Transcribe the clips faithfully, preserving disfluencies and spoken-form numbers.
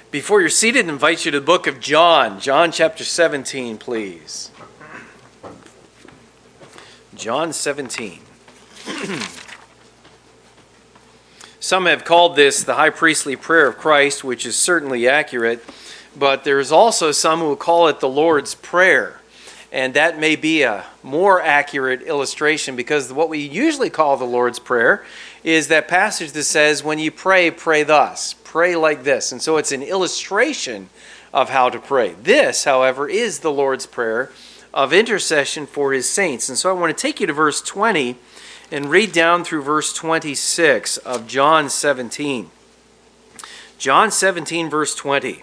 Before you're seated, I invite you to the book of John. John chapter seventeen, please. John seventeen. Some have called this the high priestly prayer of Christ, which is certainly accurate, but there's also some who call it the Lord's Prayer. And that may be a more accurate illustration, because what we usually call the Lord's Prayer is that passage that says, when you pray, pray thus. Pray like this. And so it's an illustration of how to pray. This, however, is the Lord's Prayer of intercession for his saints. And so I want to take you to verse twenty and read down through verse twenty-six of John seventeen. John seventeen, verse twenty.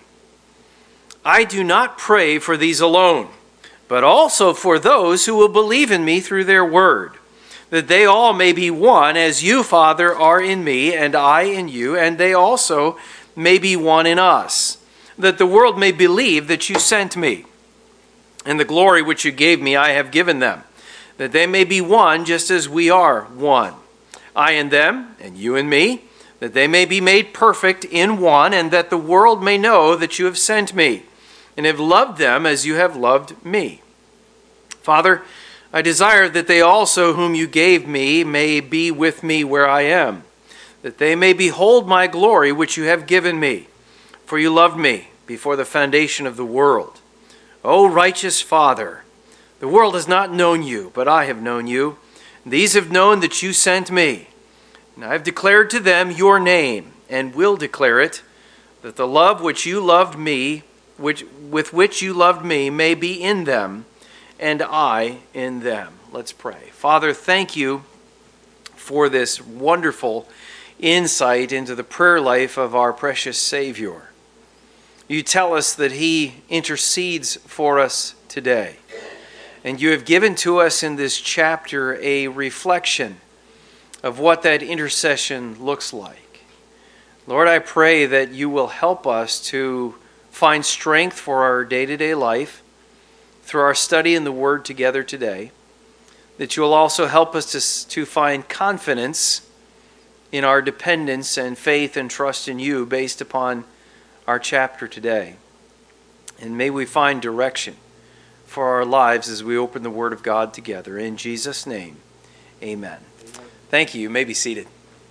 I do not pray for these alone, but also for those who will believe in me through their word, that they all may be one, as you, Father, are in me, and I in you, and they also may be one in us, that the world may believe that you sent me. And the glory which you gave me I have given them, that they may be one just as we are one. I in them, and you in me, that they may be made perfect in one, and that the world may know that you have sent me, and have loved them as you have loved me. Father, I desire that they also whom you gave me may be with me where I am, that they may behold my glory which you have given me, for you loved me before the foundation of the world. O righteous Father, the world has not known you, but I have known you. These have known that you sent me. And I have declared to them your name, and will declare it, that the love which you loved me, which with which you loved me, may be in them, and I in them. Let's pray. Father, thank you for this wonderful insight into the prayer life of our precious Savior. You tell us that he intercedes for us today. And you have given to us in this chapter a reflection of what that intercession looks like. Lord, I pray that you will help us to find strength for our day-to-day life through our study in the Word together today, that you will also help us to, to find confidence in our dependence and faith and trust in you based upon our chapter today. And may we find direction for our lives as we open the Word of God together. In Jesus' name, amen. Thank you. You may be seated.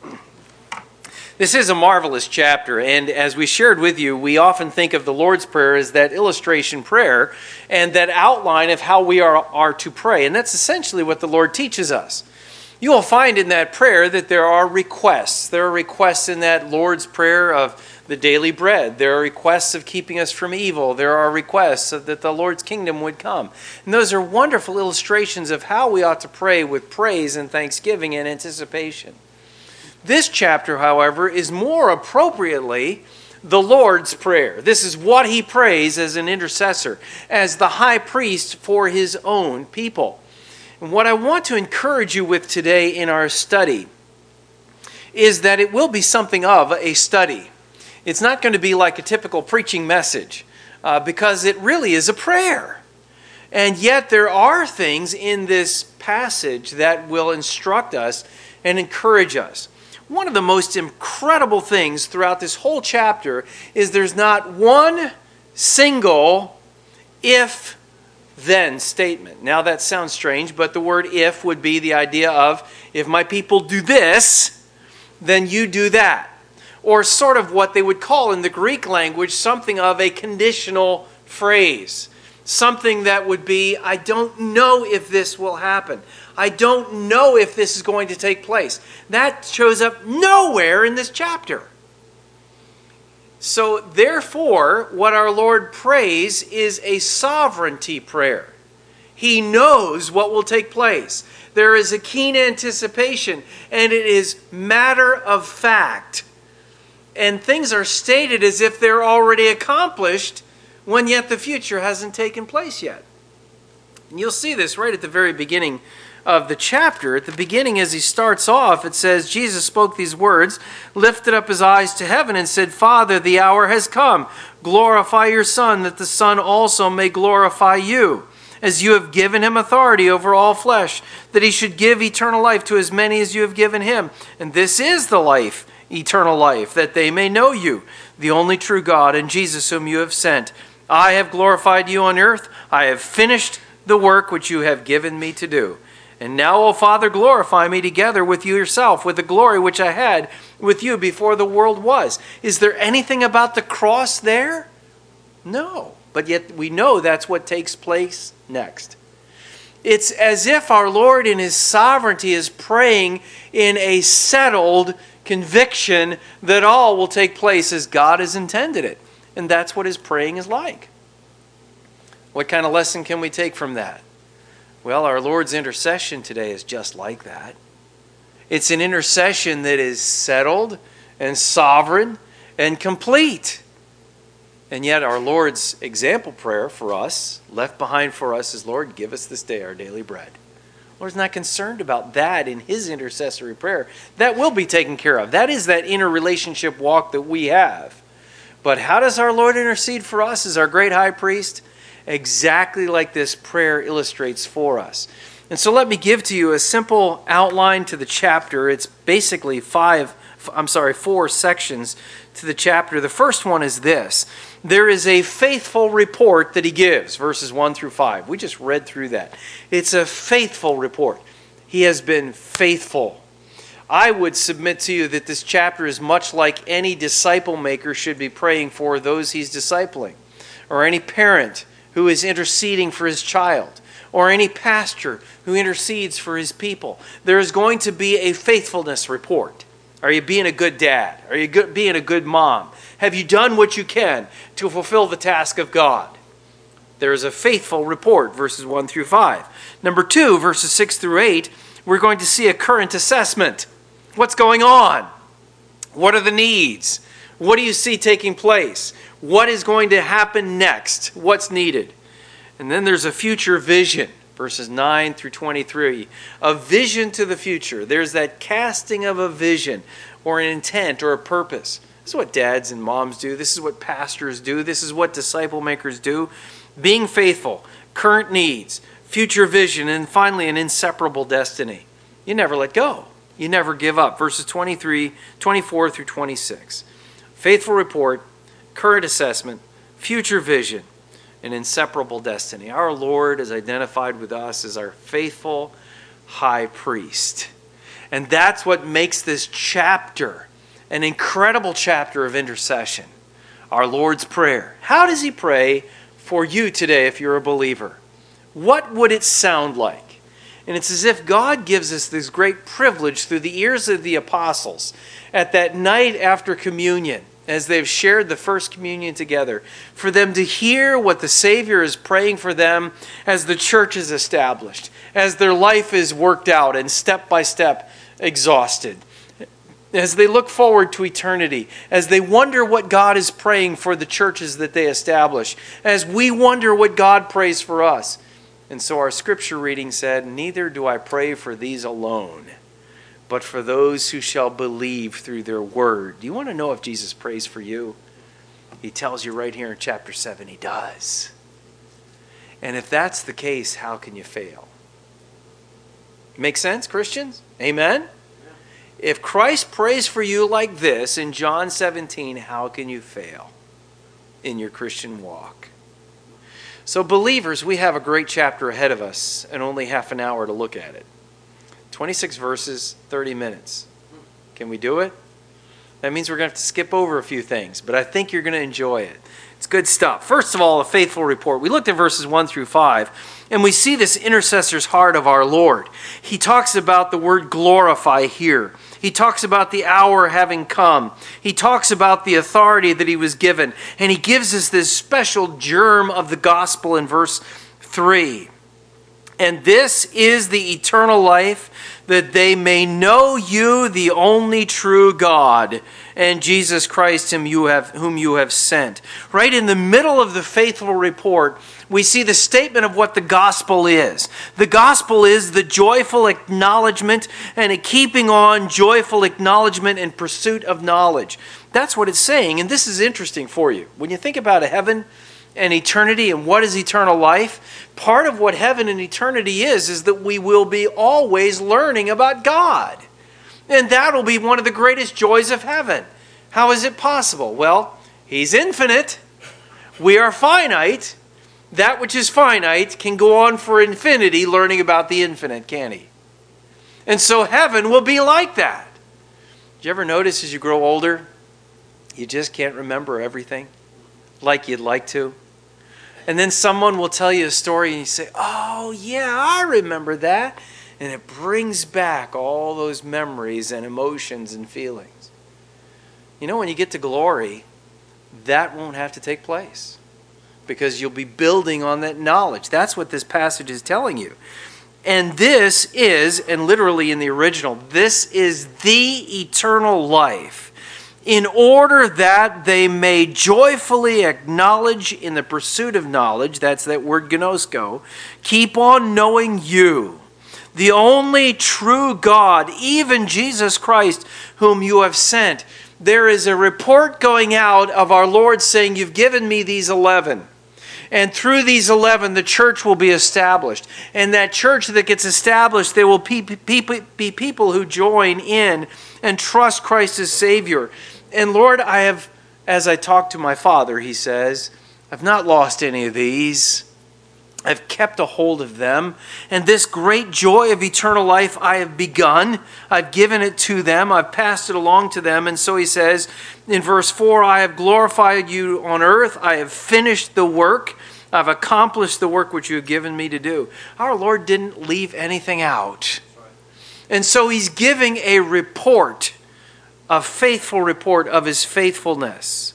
This is a marvelous chapter, and as we shared with you, we often think of the Lord's Prayer as that illustration prayer and that outline of how we are, are to pray, and that's essentially what the Lord teaches us. You will find in that prayer that there are requests. There are requests in that Lord's Prayer of the daily bread. There are requests of keeping us from evil. There are requests of that the Lord's kingdom would come. And those are wonderful illustrations of how we ought to pray with praise and thanksgiving and anticipation. This chapter, however, is more appropriately the Lord's Prayer. This is what he prays as an intercessor, as the high priest for his own people. And what I want to encourage you with today in our study is that it will be something of a study. It's not going to be like a typical preaching message, uh, because it really is a prayer. And yet there are things in this passage that will instruct us and encourage us. One of the most incredible things throughout this whole chapter is there's not one single if-then statement. Now that sounds strange, but the word if would be the idea of, if my people do this, then you do that. Or sort of what they would call in the Greek language something of a conditional phrase. Something that would be, I don't know if this will happen. I don't know if this is going to take place. That shows up nowhere in this chapter. So therefore, what our Lord prays is a sovereignty prayer. He knows what will take place. There is a keen anticipation, and it is matter of fact. And things are stated as if they're already accomplished, when yet the future hasn't taken place yet. And you'll see this right at the very beginning of the chapter. At the beginning, as he starts off, it says, Jesus spoke these words, lifted up his eyes to heaven, and said, Father, the hour has come. Glorify your Son, that the Son also may glorify you, as you have given him authority over all flesh, that he should give eternal life to as many as you have given him. And this is the life, eternal life, that they may know you, the only true God, and Jesus whom you have sent. I have glorified you on earth. I have finished the work which you have given me to do. And now, O Father, glorify me together with you yourself, with the glory which I had with you before the world was. Is there anything about the cross there? No. But yet we know that's what takes place next. It's as if our Lord in his sovereignty is praying in a settled conviction that all will take place as God has intended it. And that's what his praying is like. What kind of lesson can we take from that? Well, our Lord's intercession today is just like that. It's an intercession that is settled and sovereign and complete. And yet our Lord's example prayer for us, left behind for us, is, Lord, give us this day our daily bread. The Lord's not concerned about that in his intercessory prayer. That will be taken care of. That is that inner relationship walk that we have. But how does our Lord intercede for us as our great high priest? Exactly like this prayer illustrates for us. And so let me give to you a simple outline to the chapter. It's basically five, I'm sorry, four sections to the chapter. The first one is this. There is a faithful report that he gives, verses one through five. We just read through that. It's a faithful report. He has been faithful. I would submit to you that this chapter is much like any disciple maker should be praying for those he's discipling, or any parent who is interceding for his child, or any pastor who intercedes for his people. There is going to be a faithfulness report. Are you being a good dad? Are you good, being a good mom? Have you done what you can to fulfill the task of God? There is a faithful report, verses one through five. Number two, verses six through eight, we're going to see a current assessment. What's going on? What are the needs? What do you see taking place? What is going to happen next? What's needed? And then there's a future vision, verses nine through twenty-three. A vision to the future. There's that casting of a vision or an intent or a purpose. This is what dads and moms do. This is what pastors do. This is what disciple makers do. Being faithful, current needs, future vision, and finally an inseparable destiny. You never let go. You never give up. Verses twenty-three, twenty-four through twenty-six. Faithful report, current assessment, future vision, an inseparable destiny. Our Lord is identified with us as our faithful high priest. And that's what makes this chapter an incredible chapter of intercession. Our Lord's Prayer. How does he pray for you today if you're a believer? What would it sound like? And it's as if God gives us this great privilege through the ears of the apostles at that night after communion, as they've shared the first communion together, for them to hear what the Savior is praying for them as the church is established, as their life is worked out and step by step exhausted, as they look forward to eternity, as they wonder what God is praying for the churches that they establish, as we wonder what God prays for us. And so our scripture reading said, "Neither do I pray for these alone, but for those who shall believe through their word." Do you want to know if Jesus prays for you? He tells you right here in chapter seven, he does. And if that's the case, how can you fail? Make sense, Christians? Amen? Yeah. If Christ prays for you like this in John seventeen, how can you fail in your Christian walk? So believers, we have a great chapter ahead of us and only half an hour to look at it. twenty-six verses, thirty minutes. Can we do it? That means we're going to have to skip over a few things, but I think you're going to enjoy it. It's good stuff. First of all, a faithful report. We looked at verses one through five, and we see this intercessor's heart of our Lord. He talks about the word glorify here. He talks about the hour having come. He talks about the authority that he was given, and he gives us this special germ of the gospel in verse three. And this is the eternal life, that they may know you, the only true God, and Jesus Christ whom you have, whom you have sent. Right in the middle of the faithful report, we see the statement of what the gospel is. The gospel is the joyful acknowledgement and a keeping on joyful acknowledgement and pursuit of knowledge. That's what it's saying, and this is interesting for you. When you think about a heaven and eternity and what is eternal life, part of what heaven and eternity is, is that we will be always learning about God. And that'll be one of the greatest joys of heaven. How is it possible? Well, he's infinite. We are finite. That which is finite can go on for infinity learning about the infinite, can he? And so heaven will be like that. Did you ever notice as you grow older, you just can't remember everything like you'd like to? And then someone will tell you a story and you say, oh yeah, I remember that. And it brings back all those memories and emotions and feelings. You know, when you get to glory, that won't have to take place because you'll be building on that knowledge. That's what this passage is telling you. And this is, and literally in the original, this is the eternal life, in order that they may joyfully acknowledge in the pursuit of knowledge, that's that word gnosko, keep on knowing you, the only true God, even Jesus Christ, whom you have sent. There is a report going out of our Lord saying, you've given me these eleven. And through these eleven, the church will be established. And that church that gets established, there will be people who join in and trust Christ as Savior. And Lord, I have, as I talk to my Father, he says, I've not lost any of these. I've kept a hold of them. And this great joy of eternal life I have begun. I've given it to them. I've passed it along to them. And so he says in verse four, I have glorified you on earth. I have finished the work. I've accomplished the work which you have given me to do. Our Lord didn't leave anything out. And so he's giving a report, a faithful report of his faithfulness.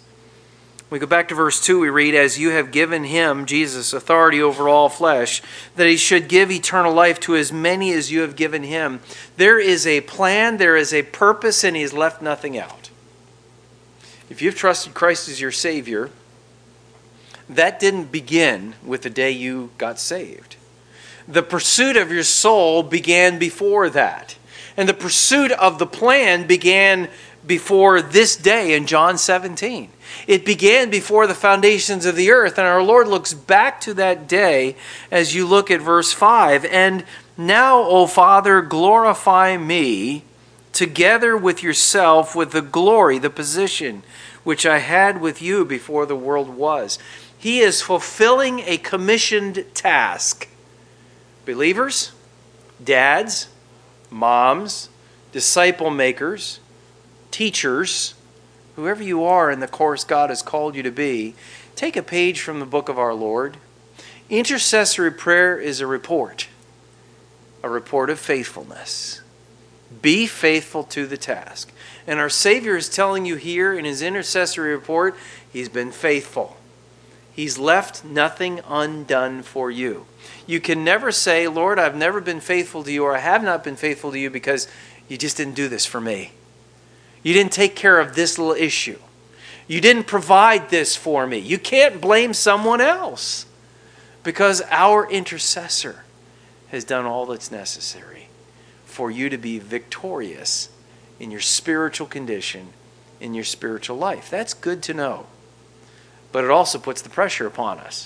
We go back to verse two, we read, as you have given him, Jesus, authority over all flesh, that he should give eternal life to as many as you have given him. There is a plan, there is a purpose, and he's left nothing out. If you've trusted Christ as your Savior, that didn't begin with the day you got saved. The pursuit of your soul began before that. And the pursuit of the plan began before this day in John seventeen. It began before the foundations of the earth, and our Lord looks back to that day as you look at verse five. And now, O Father, glorify me together with yourself with the glory, the position which I had with you before the world was. He is fulfilling a commissioned task. Believers, dads, moms, disciple makers, teachers, whoever you are in the course God has called you to be, take a page from the book of our Lord. Intercessory prayer is a report, a report of faithfulness. Be faithful to the task. And our Savior is telling you here in his intercessory report, he's been faithful. He's left nothing undone for you. You can never say, Lord, I've never been faithful to you, or I have not been faithful to you because you just didn't do this for me. You didn't take care of this little issue. You didn't provide this for me. You can't blame someone else because our intercessor has done all that's necessary for you to be victorious in your spiritual condition, in your spiritual life. That's good to know. But it also puts the pressure upon us.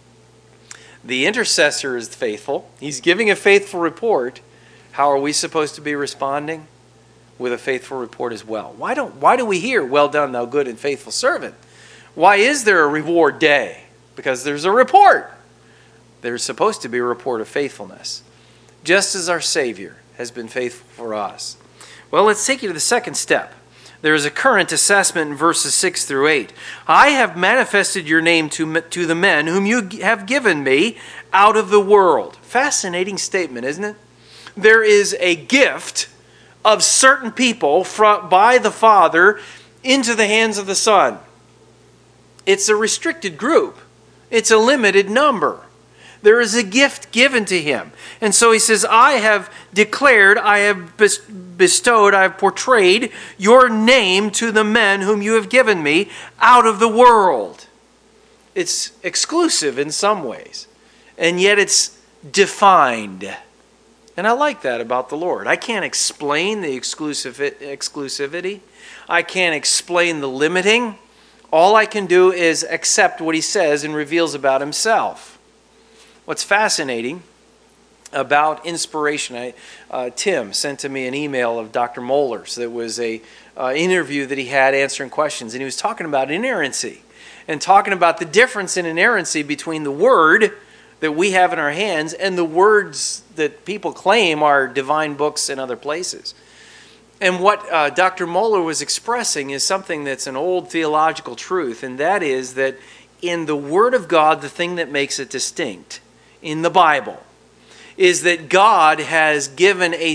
The intercessor is faithful. He's giving a faithful report. How are we supposed to be responding? With a faithful report as well. Why don't why do we hear, well done, thou good and faithful servant? Why is there a reward day? Because there's a report. There's supposed to be a report of faithfulness. Just as our Savior has been faithful for us. Well, let's take you to the second step. There is a current assessment in verses six through eight. I have manifested your name to, to the men whom you have given me out of the world. Fascinating statement, isn't it? There is a gift of certain people from, by the Father into the hands of the Son. It's a restricted group. It's a limited number. There is a gift given to him. And so he says, I have declared, I have bestowed, I have portrayed your name to the men whom you have given me out of the world. It's exclusive in some ways, and yet it's defined. And I like that about the Lord. I can't explain the exclusive exclusivity. I can't explain the limiting. All I can do is accept what he says and reveals about himself. What's fascinating about inspiration. I, uh, Tim sent to me an email of Doctor Moeller's that was a uh, interview that he had answering questions, and he was talking about inerrancy and talking about the difference in inerrancy between the Word that we have in our hands and the words that people claim are divine books in other places. And what uh, Doctor Moeller was expressing is something that's an old theological truth, and that is that in the Word of God, the thing that makes it distinct in the Bible is that God has given a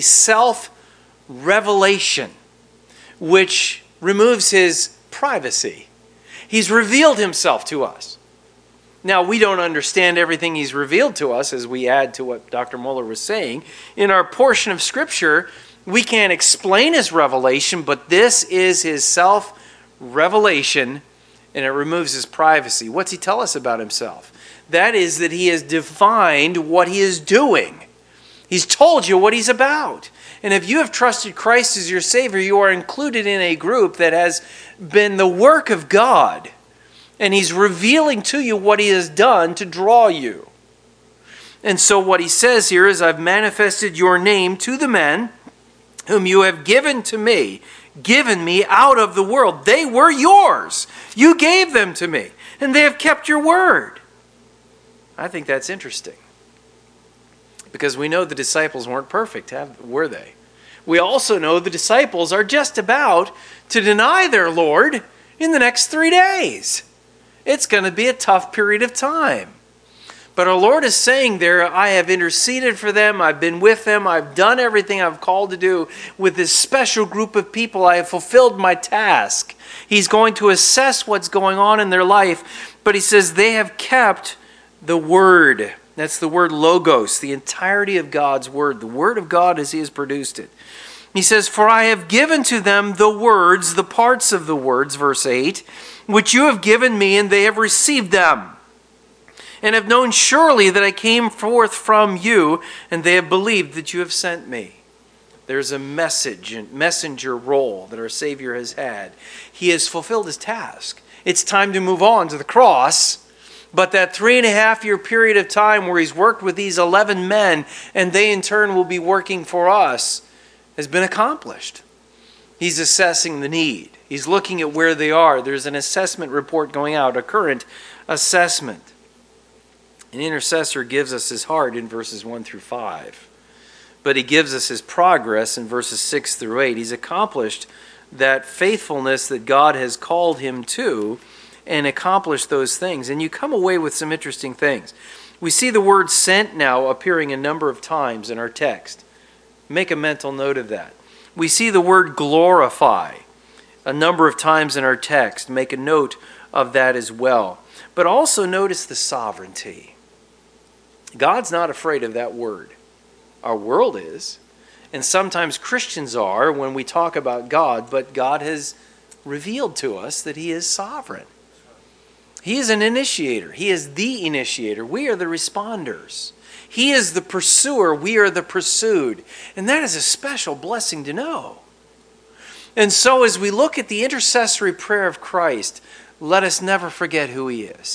self-revelation which removes His privacy. He's revealed Himself to us. Now, we don't understand everything He's revealed to us as we add to what Doctor Moeller was saying. In our portion of Scripture, we can't explain His revelation, but this is His self-revelation, and it removes His privacy. What's He tell us about Himself? That is that He has defined what He is doing. He's told you what He's about. And if you have trusted Christ as your Savior, you are included in a group that has been the work of God. And He's revealing to you what He has done to draw you. And so what He says here is, I've manifested your name to the men whom you have given to me, given me out of the world. They were yours. You gave them to me, and they have kept your word. I think that's interesting, because we know the disciples weren't perfect, have, were they? We also know the disciples are just about to deny their Lord in the next three days. It's going to be a tough period of time. But our Lord is saying there, I have interceded for them, I've been with them, I've done everything I've called to do with this special group of people. I have fulfilled my task. He's going to assess what's going on in their life, but He says they have kept the Word. That's the word logos, the entirety of God's Word, the Word of God as He has produced it. He says, for I have given to them the words, the parts of the words, verse eight, which you have given me, and they have received them, and have known surely that I came forth from you, and they have believed that you have sent me. There's a message and messenger role that our Savior has had. He has fulfilled His task. It's time to move on to the cross. But that three and a half year period of time where He's worked with these eleven men, and they in turn will be working for us, has been accomplished. He's assessing the need. He's looking at where they are. There's an assessment report going out, a current assessment. An intercessor gives us his heart in verses one through five. But he gives us his progress in verses six through eight. He's accomplished that faithfulness that God has called him to, and accomplished those things. And you come away with some interesting things. We see the word sent now appearing a number of times in our text. Make a mental note of that. We see the word glorify a number of times in our text. Make a note of that as well. But also notice the sovereignty. God's not afraid of that word. Our world is. And sometimes Christians are when we talk about God, but God has revealed to us that He is sovereign. He is an initiator. He is the initiator. We are the responders. He is the pursuer. We are the pursued. And that is a special blessing to know. And so as we look at the intercessory prayer of Christ, let us never forget who He is.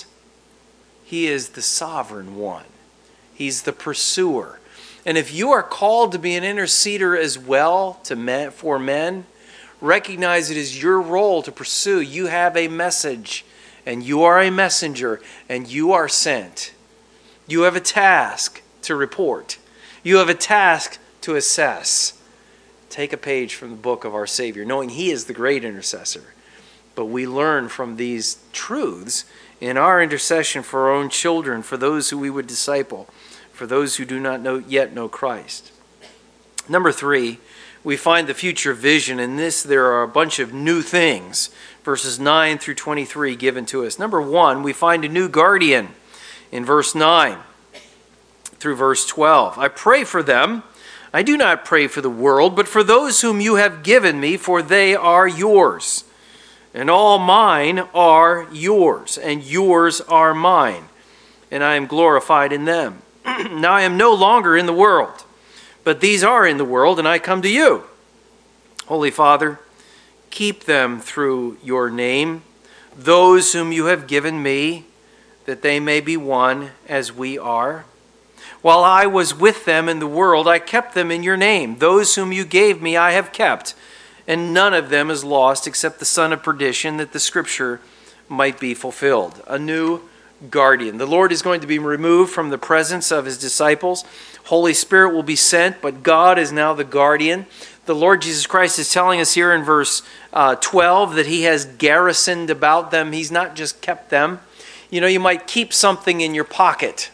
He is the sovereign one. He's the pursuer. And if you are called to be an interceder as well to men, for men, recognize it is your role to pursue. You have a message, and you are a messenger, and you are sent. You have a task to report. You have a task to assess. Take a page from the book of our Savior, knowing He is the great intercessor. But we learn from these truths in our intercession for our own children, for those who we would disciple, for those who do not know yet know Christ. Number three, we find the future vision. In this, there are a bunch of new things, verses nine through twenty-three given to us. Number one, we find a new guardian in verse nine through verse twelve. I pray for them. I do not pray for the world, but for those whom you have given me, for they are yours. And all mine are yours, and yours are mine, and I am glorified in them. Now I am no longer in the world, but these are in the world, and I come to you. Holy Father, keep them through your name, those whom you have given me, that they may be one as we are. While I was with them in the world, I kept them in your name. Those whom you gave me I have kept, and none of them is lost except the son of perdition, that the scripture might be fulfilled. A new guardian. The Lord is going to be removed from the presence of his disciples. Holy Spirit will be sent, but God is now the guardian. The Lord Jesus Christ is telling us here in verse uh, twelve that he has garrisoned about them. He's not just kept them. You know, you might keep something in your pocket,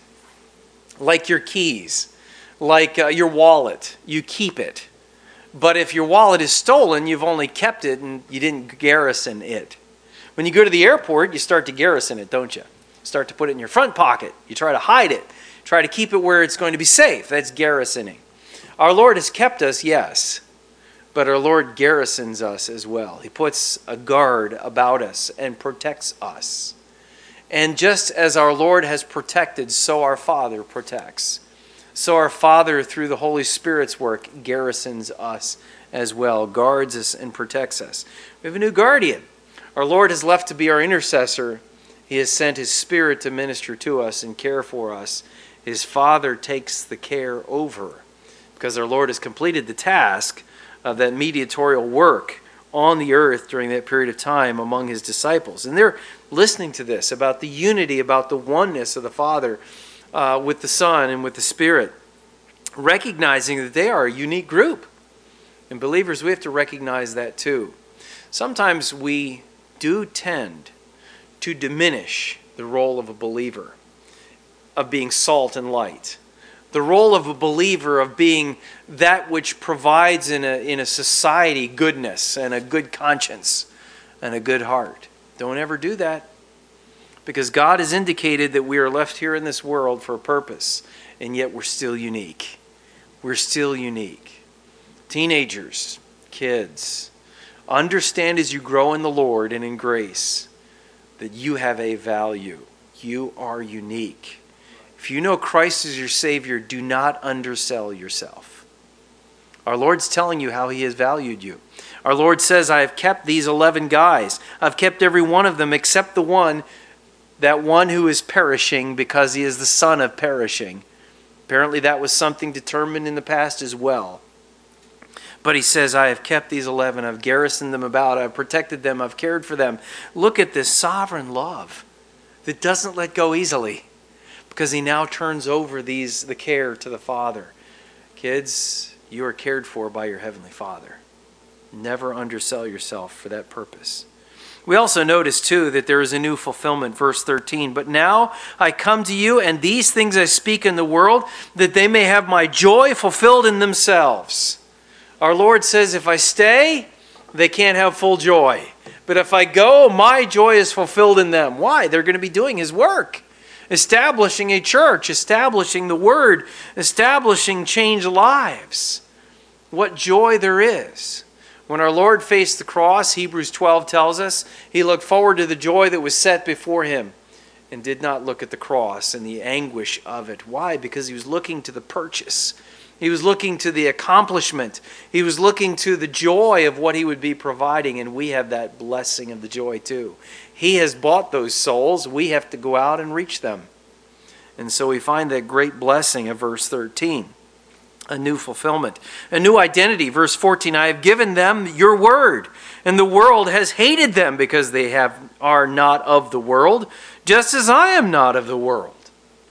like your keys, like uh, your wallet. You keep it. But if your wallet is stolen, you've only kept it and you didn't garrison it. When you go to the airport, you start to garrison it, don't you? Start to put it in your front pocket. You try to hide it. Try to keep it where it's going to be safe. That's garrisoning. Our Lord has kept us, yes, but our Lord garrisons us as well. He puts a guard about us and protects us. And just as our Lord has protected, so our Father protects. So our Father, through the Holy Spirit's work, garrisons us as well, guards us and protects us. We have a new guardian. Our Lord has left to be our intercessor. He has sent his Spirit to minister to us and care for us. His Father takes the care over, because our Lord has completed the task of that mediatorial work on the earth during that period of time among his disciples. And they're listening to this about the unity, about the oneness of the Father uh, with the Son and with the Spirit, recognizing that they are a unique group. And believers, we have to recognize that too. Sometimes we do tend to diminish the role of a believer, of being salt and light. The role of a believer of being that which provides in a, in a society goodness and a good conscience and a good heart. Don't ever do that, because God has indicated that we are left here in this world for a purpose, and yet we're still unique. We're still unique. Teenagers, kids, understand as you grow in the Lord and in grace that you have a value. You are unique. If you know Christ is your Savior, do not undersell yourself. Our Lord's telling you how he has valued you. Our Lord says, I have kept these eleven guys. I've kept every one of them except the one, that one who is perishing, because he is the son of perishing. Apparently that was something determined in the past as well. But he says, I have kept these eleven. I've garrisoned them about. I've protected them. I've cared for them. Look at this sovereign love that doesn't let go easily, because he now turns over these the care to the Father. Kids, you are cared for by your Heavenly Father. Never undersell yourself for that purpose. We also notice, too, that there is a new fulfillment, verse thirteen. But now I come to you, and these things I speak in the world, that they may have my joy fulfilled in themselves. Our Lord says, if I stay, they can't have full joy. But if I go, my joy is fulfilled in them. Why? They're going to be doing his work. Establishing a church, establishing the word, establishing changed lives. What joy there is. When our Lord faced the cross, Hebrews twelve tells us, he looked forward to the joy that was set before him and did not look at the cross and the anguish of it. Why? Because he was looking to the purchase. He was looking to the accomplishment. He was looking to the joy of what he would be providing, and we have that blessing of the joy too. He has bought those souls. We have to go out and reach them. And so we find that great blessing of verse thirteen. A new fulfillment. A new identity. Verse fourteen, I have given them your word, and the world has hated them because they have are not of the world, just as I am not of the world.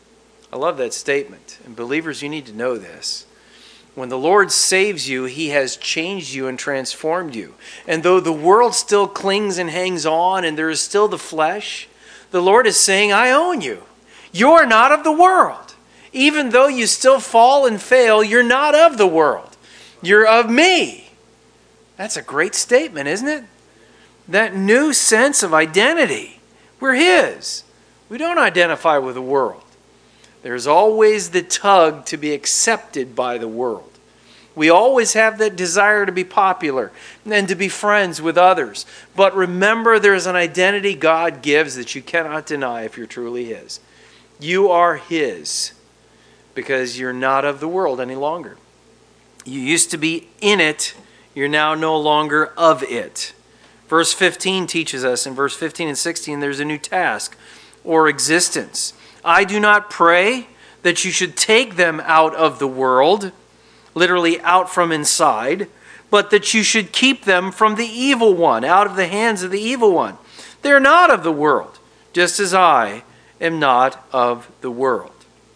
I love that statement. And believers, you need to know this. When the Lord saves you, he has changed you and transformed you. And though the world still clings and hangs on, and there is still the flesh, the Lord is saying, I own you. You're not of the world. Even though you still fall and fail, you're not of the world. You're of me. That's a great statement, isn't it? That new sense of identity. We're his. We don't identify with the world. There's always the tug to be accepted by the world. We always have that desire to be popular and to be friends with others. But remember, there's an identity God gives that you cannot deny if you're truly his. You are his because you're not of the world any longer. You used to be in it. You're now no longer of it. Verse fifteen teaches us, in verse fifteen and sixteen, there's a new task or existence. I do not pray that you should take them out of the world, literally out from inside, but that you should keep them from the evil one, out of the hands of the evil one. They're not of the world, just as I am not of the world.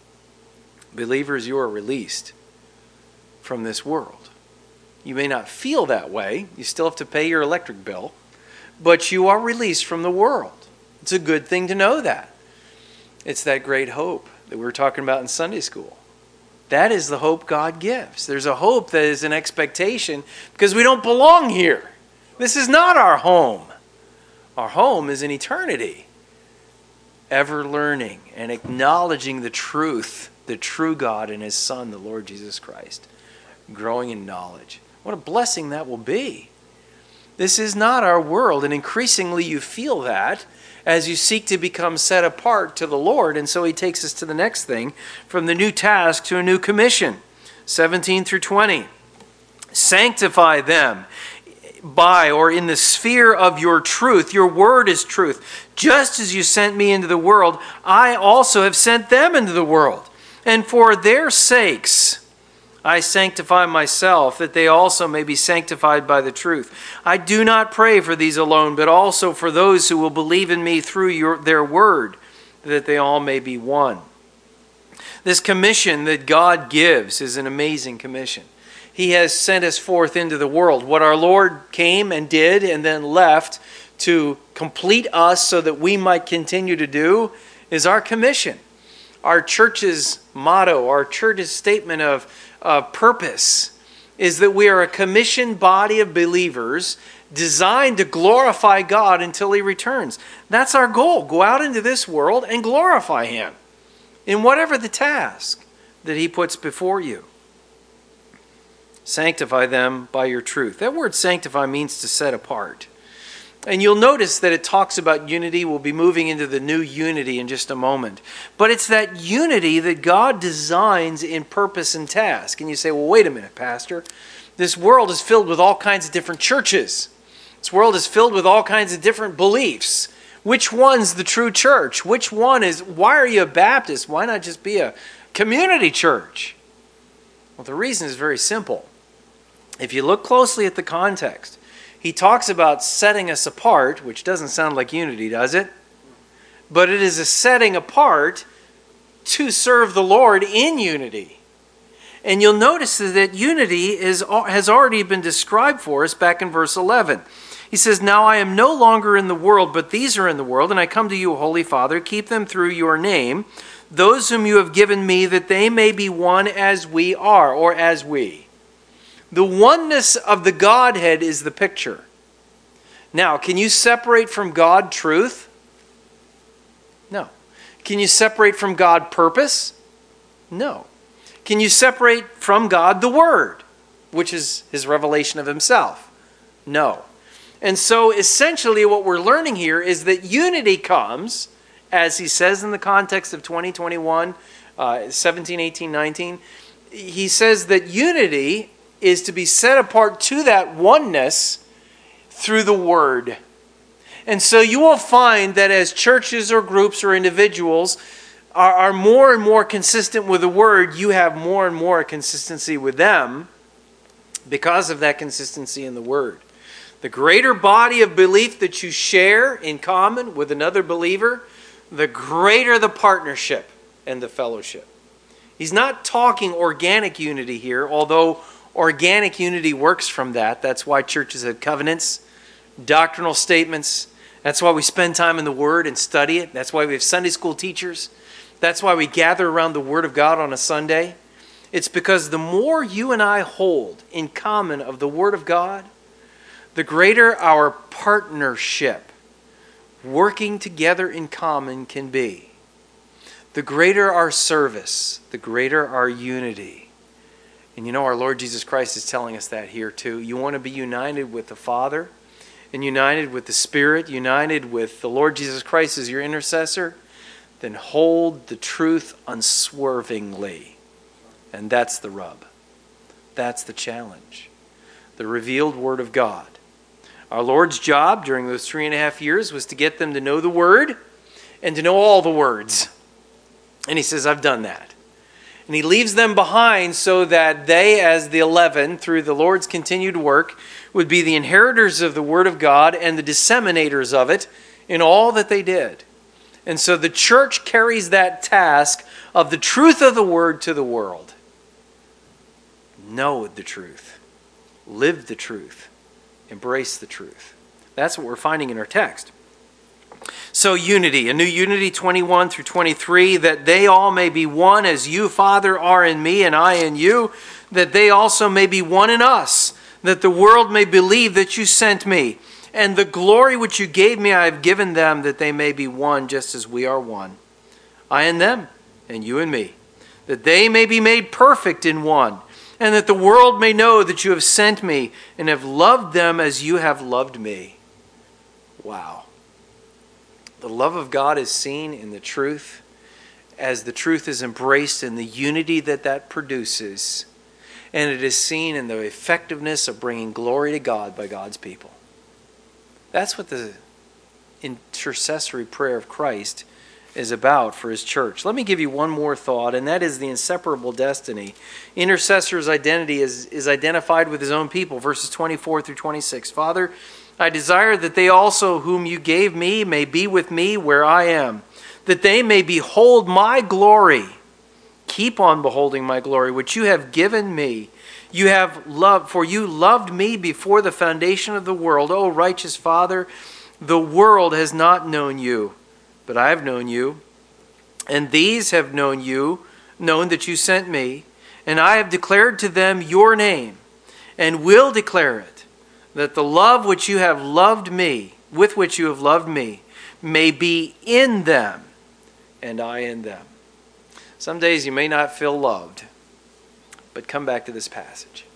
Believers, you are released from this world. You may not feel that way. You still have to pay your electric bill, but you are released from the world. It's a good thing to know that. It's that great hope that we were talking about in Sunday school. That is the hope God gives. There's a hope that is an expectation because we don't belong here. This is not our home. Our home is in eternity. Ever learning and acknowledging the truth, the true God and His Son, the Lord Jesus Christ. Growing in knowledge. What a blessing that will be. This is not our world, and increasingly you feel that as you seek to become set apart to the Lord. And so He takes us to the next thing, from the new task to a new commission. seventeen through twenty. Sanctify them by or in the sphere of your truth. Your word is truth. Just as you sent me into the world, I also have sent them into the world. And for their sakes I sanctify myself, that they also may be sanctified by the truth. I do not pray for these alone, but also for those who will believe in me through your, their word, that they all may be one. This commission that God gives is an amazing commission. He has sent us forth into the world. What our Lord came and did and then left to complete us so that we might continue to do is our commission. Our church's motto, our church's statement of uh, purpose is that we are a commissioned body of believers designed to glorify God until He returns. That's our goal. Go out into this world and glorify Him in whatever the task that He puts before you. Sanctify them by your truth. That word sanctify means to set apart. And you'll notice that it talks about unity. We'll be moving into the new unity in just a moment. But it's that unity that God designs in purpose and task. And you say, well, wait a minute, Pastor. This world is filled with all kinds of different churches. This world is filled with all kinds of different beliefs. Which one's the true church? Which one is, why are you a Baptist? Why not just be a community church? Well, the reason is very simple. If you look closely at the context, He talks about setting us apart, which doesn't sound like unity, does it? But it is a setting apart to serve the Lord in unity. And you'll notice that unity is, has already been described for us back in verse eleven. He says, now I am no longer in the world, but these are in the world, and I come to you, Holy Father, keep them through your name, those whom you have given me, that they may be one as we are, or as we. The oneness of the Godhead is the picture. Now, can you separate from God truth? No. Can you separate from God purpose? No. Can you separate from God the Word, which is His revelation of Himself? No. And so essentially what we're learning here is that unity comes, as he says in the context of twenty twenty-one, uh, seventeen, eighteen, nineteen, he says that unity is to be set apart to that oneness through the Word. And so you will find that as churches or groups or individuals are, are more and more consistent with the Word, you have more and more consistency with them because of that consistency in the Word. The greater body of belief that you share in common with another believer, the greater the partnership and the fellowship. He's not talking organic unity here, although organic unity works from that. That's why churches have covenants, doctrinal statements. That's why we spend time in the Word and study it. That's why we have Sunday school teachers. That's why we gather around the Word of God on a Sunday. It's because the more you and I hold in common of the Word of God, the greater our partnership, working together in common, can be. The greater our service, the greater our unity. And you know, our Lord Jesus Christ is telling us that here too. You want to be united with the Father and united with the Spirit, united with the Lord Jesus Christ as your intercessor, then hold the truth unswervingly. And that's the rub. That's the challenge. The revealed Word of God. Our Lord's job during those three and a half years was to get them to know the Word and to know all the words. And He says, I've done that. And he leaves them behind so that they, as the eleven, through the Lord's continued work, would be the inheritors of the Word of God and the disseminators of it in all that they did. And so the church carries that task of the truth of the Word to the world. Know the truth. Live the truth. Embrace the truth. That's what we're finding in our text. So unity, a new unity twenty-one through twenty-three, that they all may be one as you, Father, are in me and I in you, that they also may be one in us, that the world may believe that you sent me. And the glory which you gave me I have given them, that they may be one just as we are one. I and them, and you and me, that they may be made perfect in one, and that the world may know that you have sent me and have loved them as you have loved me. Wow. The love of God is seen in the truth, as the truth is embraced in the unity that that produces, and it is seen in the effectiveness of bringing glory to God by God's people. That's what the intercessory prayer of Christ is about for his church. Let me give you one more thought, and that is the inseparable destiny. Intercessor's identity is, is identified with his own people, verses twenty-four through twenty-six. Father, I desire that they also whom you gave me may be with me where I am, that they may behold my glory. Keep on beholding my glory, which you have given me. You have loved, for you loved me before the foundation of the world. O righteous Father, the world has not known you, but I have known you, and these have known you, known that you sent me, and I have declared to them your name, and will declare it, that the love which you have loved me, with which you have loved me, may be in them, and I in them. Some days you may not feel loved, but come back to this passage.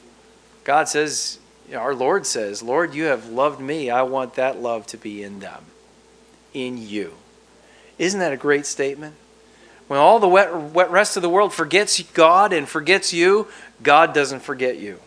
God says, our Lord says, Lord, you have loved me. I want that love to be in them, in you. Isn't that a great statement? When all the wet, wet rest of the world forgets God and forgets you, God doesn't forget you.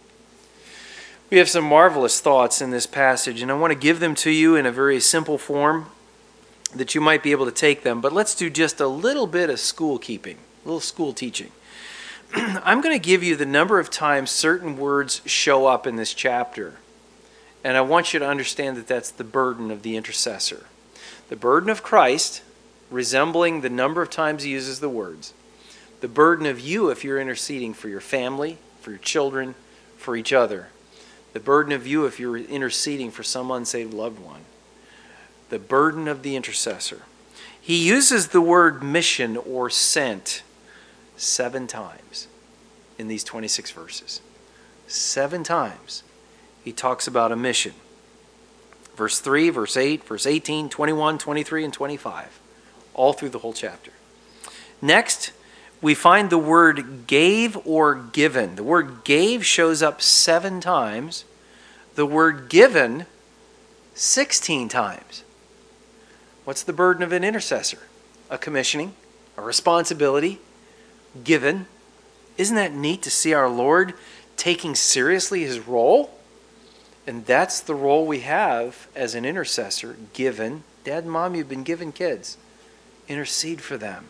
We have some marvelous thoughts in this passage, and I want to give them to you in a very simple form that you might be able to take them. But let's do just a little bit of school keeping, a little school teaching. I'm going to give you the number of times certain words show up in this chapter. And I want you to understand that that's the burden of the intercessor. The burden of Christ, resembling the number of times he uses the words. The burden of you if you're interceding for your family, for your children, for each other. The burden of you if you're interceding for some unsaved loved one. The burden of the intercessor. He uses the word mission or sent seven times in these twenty-six verses. Seven times he talks about a mission. Verse three, verse eight, verse eighteen, twenty-one, twenty-three, and twenty-five. All through the whole chapter. Next, we find the word gave or given. The word gave shows up seven times. The word given, sixteen times. What's the burden of an intercessor? A commissioning, a responsibility, given. Isn't that neat to see our Lord taking seriously his role? And that's the role we have as an intercessor, given. Dad and Mom, you've been given kids. Intercede for them.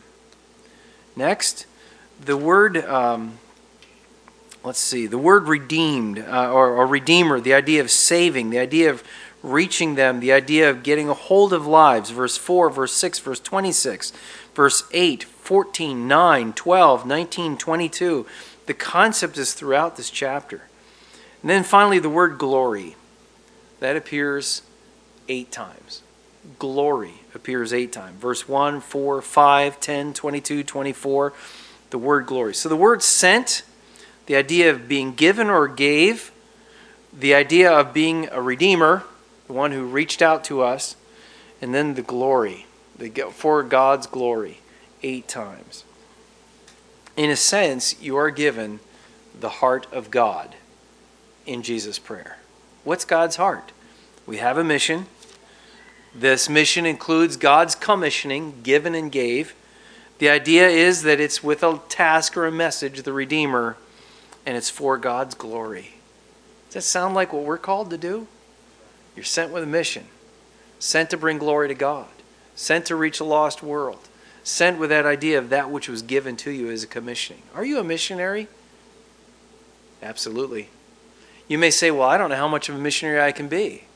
Next, the word, um, let's see, the word redeemed uh, or, or redeemer, the idea of saving, the idea of reaching them, the idea of getting a hold of lives. Verse four, verse six, verse twenty-six, verse eight, fourteen, nine, twelve, nineteen, twenty-two. The concept is throughout this chapter. And then finally the word glory. That appears eight times. Glory appears eight times. Verse one, four, five, ten, twenty-two, twenty-four. The word glory. So the word sent, the idea of being given or gave, the idea of being a redeemer, the one who reached out to us, and then the glory, the for God's glory, eight times. In a sense, you are given the heart of God in Jesus' prayer. What's God's heart? We have a mission. This mission includes God's commissioning, given and gave. The idea is that it's with a task or a message, the Redeemer, and it's for God's glory. Does that sound like what we're called to do? You're sent with a mission. Sent to bring glory to God. Sent to reach a lost world. sent with that idea of that which was given to you as a commissioning. Are you a missionary? Absolutely. You may say, well, I don't know how much of a missionary I can be.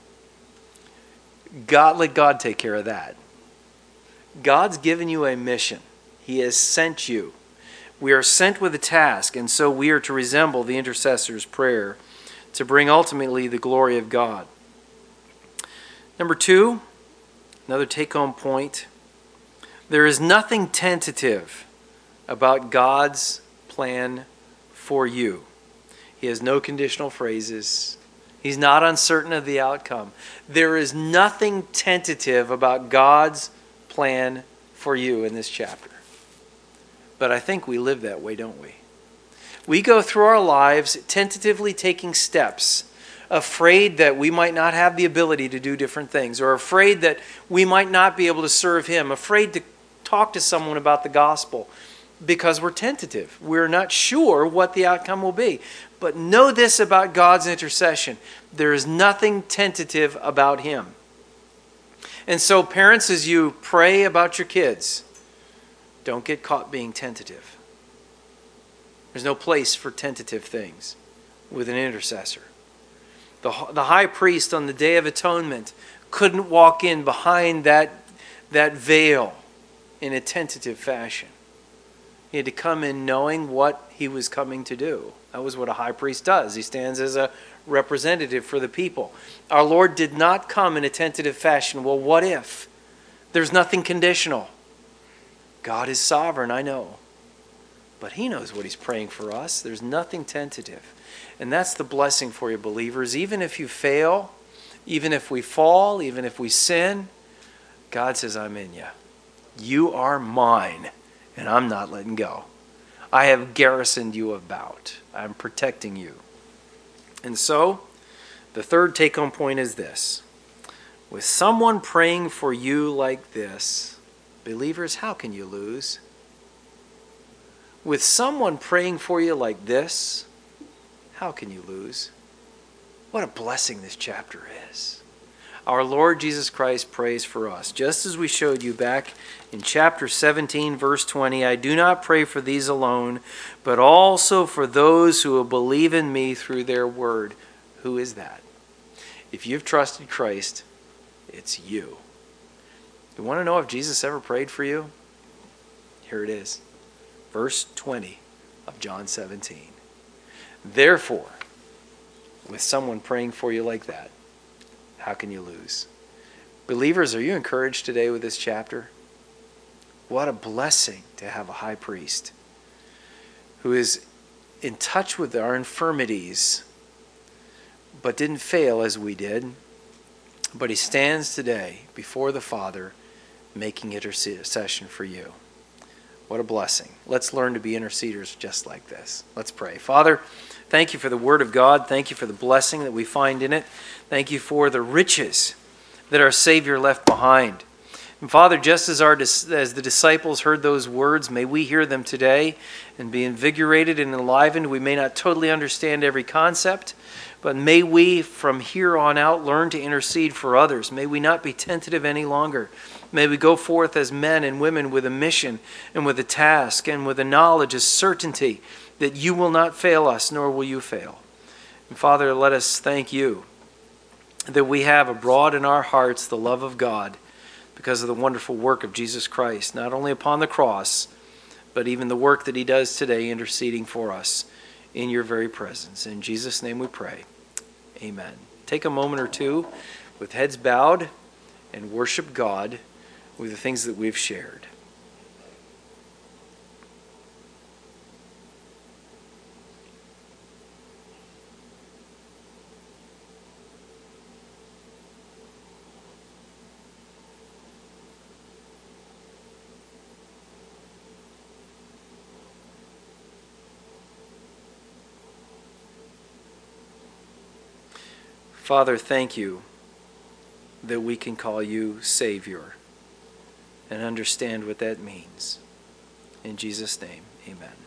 God, let God take care of that. God's given you a mission. He has sent you. We are sent with a task, and so we are to resemble the intercessor's prayer to bring ultimately the glory of God. Number two, another take-home point. There is nothing tentative about God's plan for you. He has no conditional phrases. He's not uncertain of the outcome. There is nothing tentative about God's plan for you in this chapter. But I think we live that way, don't we? We go through our lives tentatively taking steps, afraid that we might not have the ability to do different things, or afraid that we might not be able to serve Him, afraid to talk to someone about the gospel because we're tentative. We're not sure what the outcome will be. But know this about God's intercession. There is nothing tentative about Him. And so parents, as you pray about your kids, don't get caught being tentative. There's no place for tentative things with an intercessor. The, the high priest on the Day of Atonement couldn't walk in behind that, that veil in a tentative fashion. He had to come in knowing what he was coming to do. That was what a high priest does. He stands as a representative for the people. Our Lord did not come in a tentative fashion. Well, what if? There's nothing conditional. God is sovereign, I know. But He knows what He's praying for us. There's nothing tentative. And that's the blessing for you, believers. Even if you fail, even if we fall, even if we sin, God says, I'm in you. You are mine, and I'm not letting go. I have garrisoned you about. I'm protecting you. And so, the third take-home point is this. With someone praying for you like this, believers, how can you lose? With someone praying for you like this, how can you lose? What a blessing this chapter is. Our Lord Jesus Christ prays for us. Just as we showed you back in chapter seventeen, verse twenty, I do not pray for these alone, but also for those who will believe in me through their word. Who is that? If you've trusted Christ, it's you. You want to know if Jesus ever prayed for you? Here it is. Verse twenty of John seventeen. Therefore, with someone praying for you like that, how can you lose? Believers, are you encouraged today with this chapter? What a blessing to have a high priest who is in touch with our infirmities, but didn't fail as we did. But he stands today before the Father making intercession for you. What a blessing. Let's learn to be interceders just like this. Let's pray. Father, thank you for the Word of God. Thank you for the blessing that we find in it. Thank you for the riches that our Savior left behind. And Father, just as, our, as the disciples heard those words, may we hear them today and be invigorated and enlivened. We may not totally understand every concept, but may we from here on out learn to intercede for others. May we not be tentative any longer. May we go forth as men and women with a mission and with a task and with a knowledge, a certainty that you will not fail us, nor will you fail. And Father, let us thank you that we have abroad in our hearts the love of God because of the wonderful work of Jesus Christ, not only upon the cross, but even the work that he does today interceding for us in your very presence. In Jesus' name we pray. Amen. Take a moment or two with heads bowed and worship God with the things that we've shared. Father, thank you that we can call you Savior and understand what that means. In Jesus' name, amen.